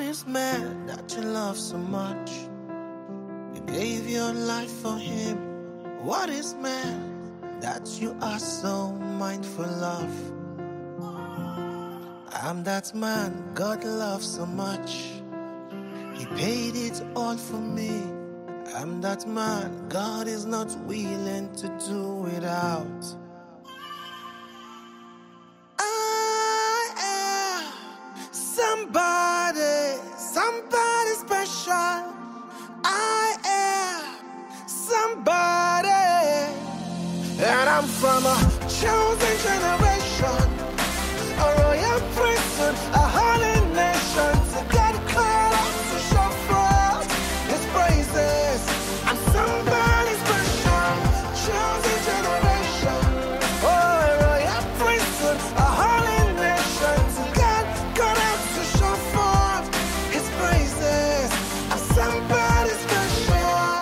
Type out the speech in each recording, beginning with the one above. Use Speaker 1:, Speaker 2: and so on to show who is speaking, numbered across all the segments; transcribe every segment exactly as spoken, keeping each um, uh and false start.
Speaker 1: is man that you love so much? You gave your life for him. What is man that you are so mindful of? I'm that man God loves so much. He paid it all for me. I'm that man God is not willing to do without. I am somebody, somebody special. I am somebody, and I'm from a chosen generation, a royal priesthood, a holy nation. To God called us to show forth His praises. I'm somebody special, chosen generation, oh, a royal priesthood, a holy nation. To God called us to show forth His praises. I'm somebody special,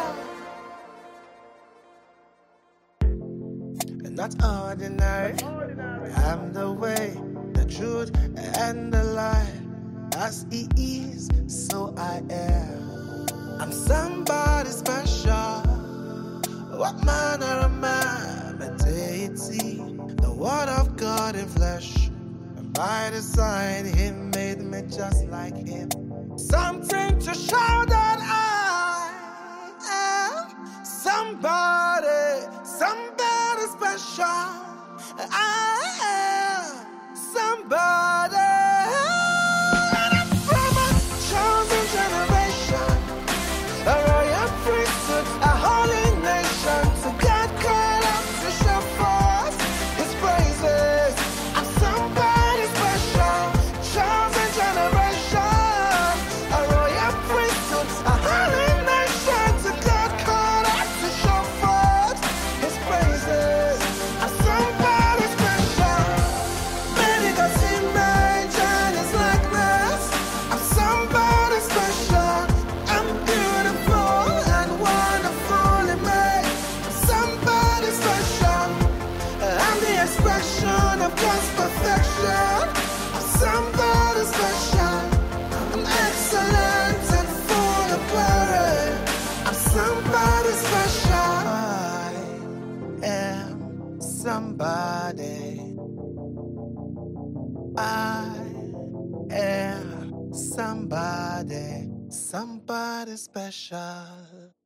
Speaker 1: and not ordinary. I'm the way, the truth, and the life. As He is, so I am. I'm somebody special. What manner of man? A deity, the Word of God in flesh. And by design, He made me just like Him. Something to show that I am somebody, somebody special. I am somebody. From a chosen generation, a royal priesthood, a holy nation. To God called us to show forth His praises. I'm somebody special, chosen generation, a royal priesthood, a holy nation. To God called us to show forth His praises. I'm somebody special. Many got image and His likeness. I'm somebody special. I'm beautiful and wonderfully made. I'm somebody special. I'm the expression of God's perfection. I'm somebody special. I'm excellent and full of glory. I'm somebody special. I am somebody. I am somebody, somebody special.